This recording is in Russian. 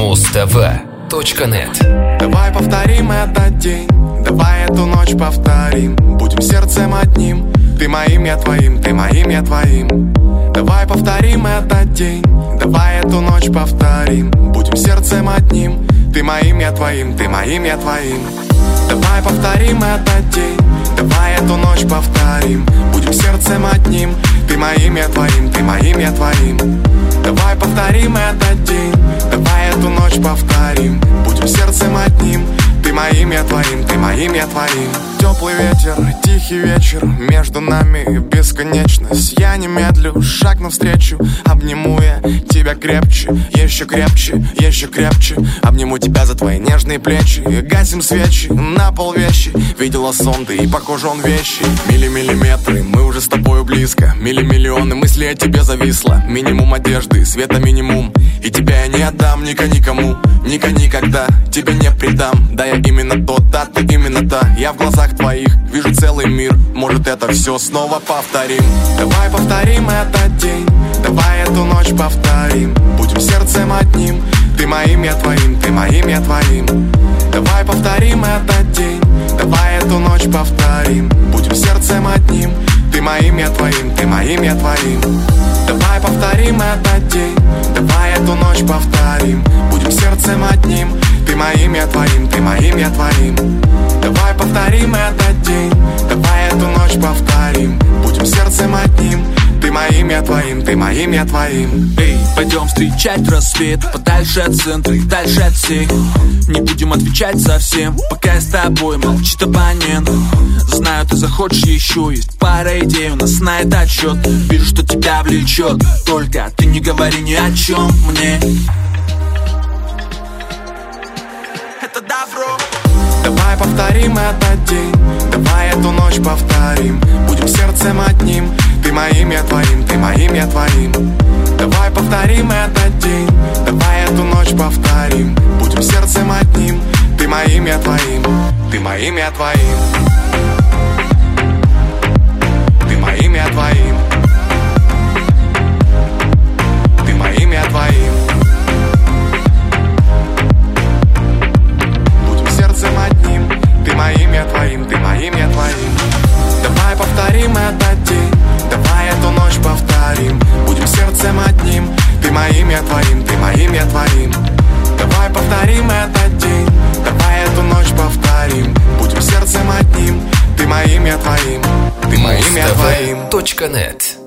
Muztv.net. Давай повторим этот день, давай эту ночь повторим. Будем сердцем одним, ты моим, я твоим, ты моим, я твоим. Давай повторим этот день, давай эту ночь повторим. Будем сердцем одним, ты моим, я твоим, ты моим, я твоим. Давай повторим этот день, давай эту ночь повторим. Будем сердцем одним, ты моим, я твоим, ты моим, я твоим. Давай повторим этот день, давай эту ночь повторим. Будем сердцем одним, ты моим, я твоим, ты моим, я твоим. Теплый ветер, тихий вечер, между нами бесконечность. Я не медлю, шаг навстречу, обниму я тебя крепче, еще крепче, еще крепче. Обниму тебя за твои нежные плечи. Гасим свечи, на пол вещи. Видела сон ты и похож он вещи. Миллиметры, мы уже с тобою близко. Миллионы мыслей о тебе зависло. Минимум одежды, света минимум. И тебя я не отдам никому, никогда тебя не предам. Да я именно тот, да ты именно та. Я в глазах твоих вижу целый мир. Может это все снова повторим. Давай повторим этот день, давай эту ночь повторим. Будем сердцем одним, ты моим, я твоим, ты моим, я твоим. Давай повторим этот день, давай эту ночь повторим. Будем сердцем одним, ты моим, я твоим, ты моим, я твоим. Давай повторим этот день, давай эту ночь повторим. Будем сердцем одним, ты моим, я твоим, ты моим, я твоим. Давай повторим этот день, давай эту ночь повторим. Будем сердцем одним, ты моим, я твоим, ты моим, я твоим. Эй, пойдем встречать рассвет, подальше от центра и дальше от всех. Не будем отвечать совсем, пока я с тобой, молчит абонент. Знаю, ты захочешь еще, есть пара идей, у нас на этот счет. Вижу, что тебя влечет, только ты не говори ни о чем мне. Это добро. Давай повторим этот день, давай эту ночь повторим. Будем сердцем одним, ты моим, я твоим, ты моим, я твоим. Давай повторим этот день, давай эту ночь повторим. Будем сердцем одним, ты моим, я твоим, ты моим, я твоим. Ты моим, я твоим. Ты моим, я твоим. Будем сердцем одним, ты моим, я твоим, ты моим, я твоим. Давай повторим этот день, давай эту ночь повторим. Будем сердцем одним, ты моим, я твоим, ты моим, я твоим. Давай повторим этот день, давай эту ночь повторим. Будем сердцем одним, ты моим, я твоим, ты моим, я твоим. Muztv.net.